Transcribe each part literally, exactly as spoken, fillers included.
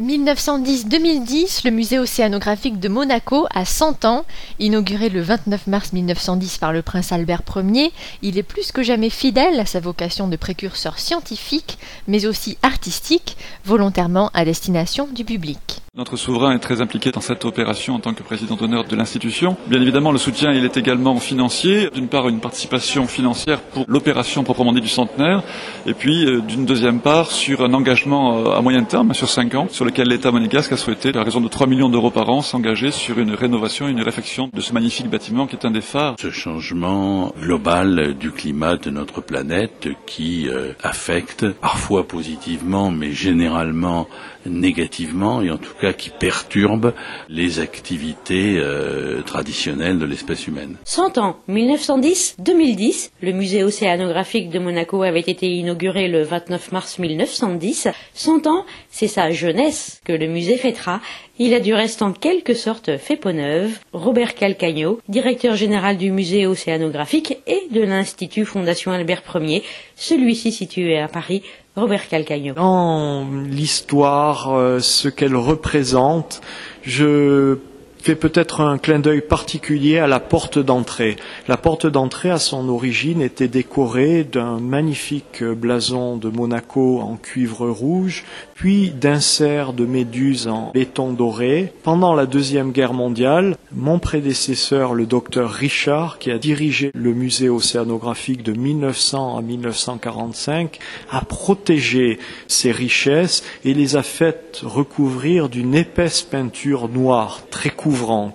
mille neuf cent dix à deux mille dix, le musée océanographique de Monaco a cent ans. Inauguré le vingt-neuf mars mille neuf cent dix par le prince Albert Ier, il est plus que jamais fidèle à sa vocation de précurseur scientifique, mais aussi artistique, volontairement à destination du public. Notre souverain est très impliqué dans cette opération en tant que président d'honneur de l'institution. Bien évidemment, le soutien, il est également financier. D'une part, une participation financière pour l'opération proprement dite du centenaire, et puis euh, d'une deuxième part, sur un engagement euh, à moyen terme, sur cinq ans, sur lequel l'État monégasque a souhaité, à raison de trois millions d'euros par an, s'engager sur une rénovation, une réfection de ce magnifique bâtiment qui est un des phares. Ce changement global du climat de notre planète qui euh, affecte, parfois positivement, mais généralement négativement, et en tout cas qui perturbe les activités euh, traditionnelles de l'espèce humaine. cent ans, mille neuf cent dix à deux mille dix, le musée océanographique de Monaco avait été inauguré le vingt-neuf mars mille neuf cent dix. cent ans, c'est sa jeunesse que le musée fêtera. Il a du reste en quelque sorte fait peau neuve. Robert Calcagno, directeur général du musée océanographique et de l'Institut Fondation Albert Ier, celui-ci situé à Paris. Robert Calcagno. Dans l'histoire, euh, ce qu'elle représente, je fais peut-être un clin d'œil particulier à la porte d'entrée. La porte d'entrée, à son origine, était décorée d'un magnifique blason de Monaco en cuivre rouge, puis d'inserts de méduses en laiton doré. Pendant la Deuxième Guerre mondiale, mon prédécesseur, le docteur Richard, qui a dirigé le musée océanographique de mille neuf cents à mille neuf cent quarante-cinq, a protégé ces richesses et les a faites recouvrir d'une épaisse peinture noire, très couvrante.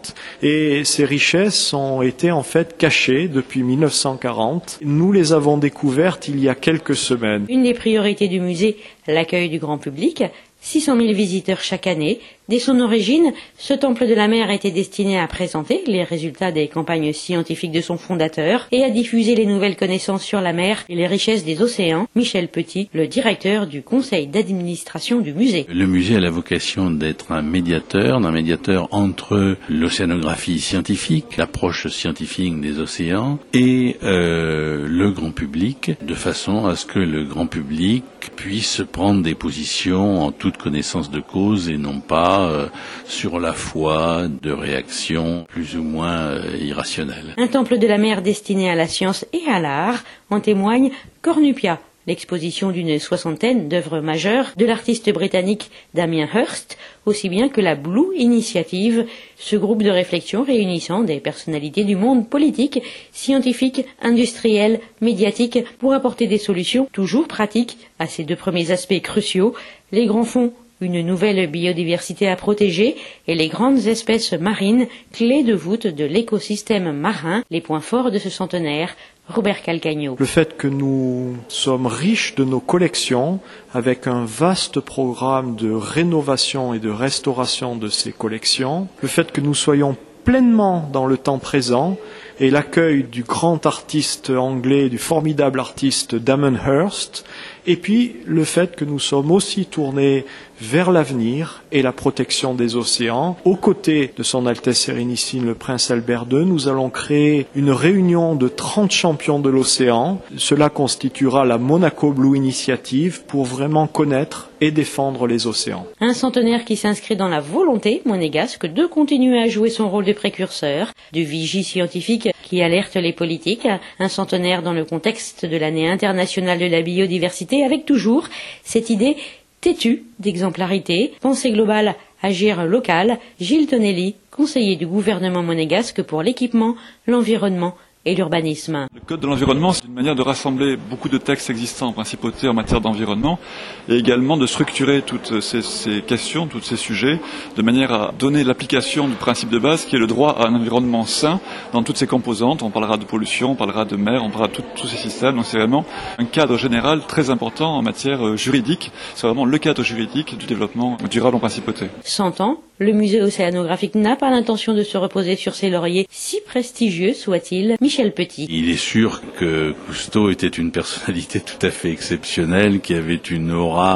Et ces richesses ont été en fait cachées depuis mille neuf cent quarante. Nous les avons découvertes il y a quelques semaines. Une des priorités du musée, l'accueil du grand public. six cent mille visiteurs chaque année. Dès son origine, ce temple de la mer était destiné à présenter les résultats des campagnes scientifiques de son fondateur et à diffuser les nouvelles connaissances sur la mer et les richesses des océans. Michel Petit, le directeur du conseil d'administration du musée. Le musée a la vocation d'être un médiateur, un médiateur entre l'océanographie scientifique, l'approche scientifique des océans et euh, le grand public, de façon à ce que le grand public puisse prendre des positions en toute connaissance de cause et non pas euh, sur la foi de réactions plus ou moins euh, irrationnelles. Un temple de la mer destiné à la science et à l'art, en témoigne Cornupia, l'exposition d'une soixantaine d'œuvres majeures de l'artiste britannique Damien Hirst, aussi bien que la Blue Initiative, ce groupe de réflexion réunissant des personnalités du monde politique, scientifique, industriel, médiatique, pour apporter des solutions toujours pratiques à ces deux premiers aspects cruciaux, les grands fonds, une nouvelle biodiversité à protéger et les grandes espèces marines, clés de voûte de l'écosystème marin, les points forts de ce centenaire. Robert Calcagno. Le fait que nous sommes riches de nos collections, avec un vaste programme de rénovation et de restauration de ces collections, le fait que nous soyons pleinement dans le temps présent et l'accueil du grand artiste anglais, du formidable artiste Damien Hirst, et puis le fait que nous sommes aussi tournés vers l'avenir et la protection des océans. Aux côtés de son Altesse Sérénissime le Prince Albert deux, nous allons créer une réunion de trente champions de l'océan. Cela constituera la Monaco Blue Initiative pour vraiment connaître et défendre les océans. Un centenaire qui s'inscrit dans la volonté monégasque de continuer à jouer son rôle de précurseur, de vigie scientifique qui alerte les politiques. Un centenaire dans le contexte de l'année internationale de la biodiversité, avec toujours cette idée têtue d'exemplarité, pensée globale, agir local. Gilles Tonelli, conseiller du gouvernement monégasque pour l'équipement, l'environnement et l'urbanisme. Le Code de l'environnement, c'est une manière de rassembler beaucoup de textes existants en principauté en matière d'environnement et également de structurer toutes ces, ces questions, tous ces sujets, de manière à donner l'application du principe de base qui est le droit à un environnement sain dans toutes ses composantes. On parlera de pollution, on parlera de mer, on parlera de tous ces systèmes. Donc c'est vraiment un cadre général très important en matière juridique. C'est vraiment le cadre juridique du développement durable en principauté. Cent ans, le musée océanographique n'a pas l'intention de se reposer sur ses lauriers, si prestigieux soit-il. Michel Petit. Il est sûr que Cousteau était une personnalité tout à fait exceptionnelle, qui avait une aura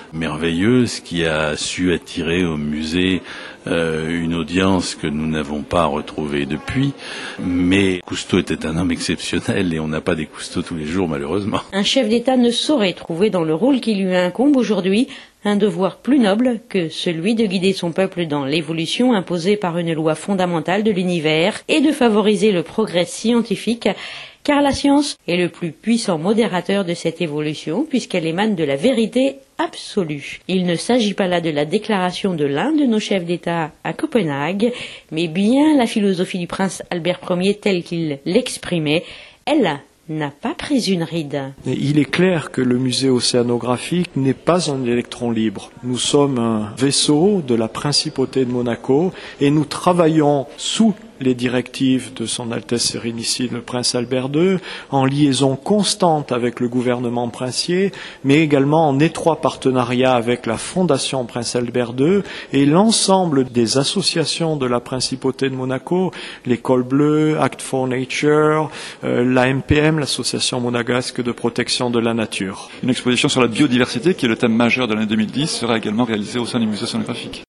merveilleuse qui a su attirer au musée euh, une audience que nous n'avons pas retrouvée depuis. Mais Cousteau était un homme exceptionnel et on n'a pas des Cousteau tous les jours malheureusement. Un chef d'État ne saurait trouver dans le rôle qui lui incombe aujourd'hui un devoir plus noble que celui de guider son peuple dans l'évolution imposée par une loi fondamentale de l'univers et de favoriser le progrès scientifique, car la science est le plus puissant modérateur de cette évolution puisqu'elle émane de la vérité absolue. Il ne s'agit pas là de la déclaration de l'un de nos chefs d'État à Copenhague, mais bien la philosophie du prince Albert Ier telle qu'il l'exprimait. Elle n'a pas pris une ride. Il est clair que le musée océanographique n'est pas un électron libre. Nous sommes un vaisseau de la principauté de Monaco et nous travaillons sous les directives de son Altesse Sérénissime le Prince Albert deux, en liaison constante avec le gouvernement princier, mais également en étroit partenariat avec la Fondation Prince Albert deux et l'ensemble des associations de la Principauté de Monaco, l'École Bleue, Act for Nature, euh, l'A M P M, l'Association monégasque de protection de la nature. Une exposition sur la biodiversité, qui est le thème majeur de l'année deux mille dix, sera également réalisée au sein du musée océanographique.